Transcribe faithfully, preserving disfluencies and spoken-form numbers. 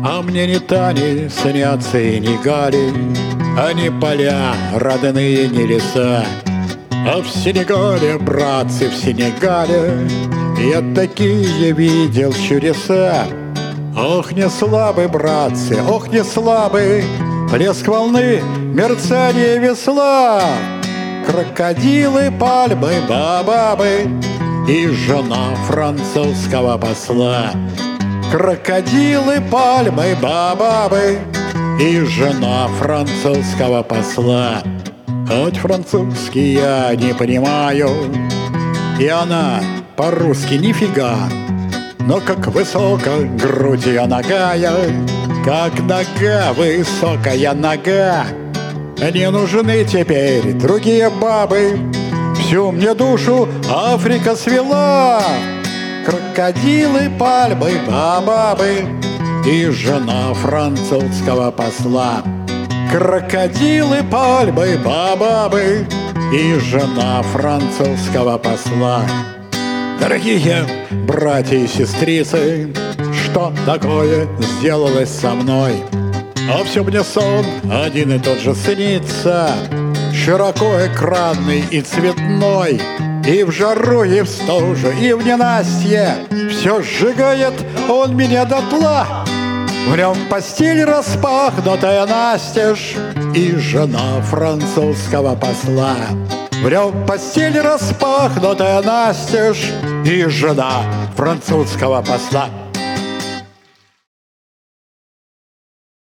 А мне ни Тани снятся и ни Гали, а ни поля родные, ни леса. А в Сенегале, братцы, в Сенегале я такие видел чудеса. Ох, не слабы, братцы, ох, не слабы, плеск волны, мерцание весла, крокодилы, пальмы, бабабы и жена французского посла. Крокодилы, пальмы, бабабы и жена французского посла. Хоть французский я не понимаю, и она по-русски нифига, но как высоко грудь ее ногая, как нога высокая нога. Не нужны теперь другие бабы, всю мне душу Африка свела. Крокодилы, пальмы, бабабы и жена французского посла. Крокодилы, пальмы, бабабы и жена французского посла. Дорогие братья и сестрицы, что такое сделалось со мной? А все мне сон один и тот же снится, широко экранный и цветной. И в жару, и в стужу, и в ненастье все сжигает он меня дотла. В нем постель распахнутая настежь и жена французского посла. В нем постель распахнутая настежь и жена французского посла.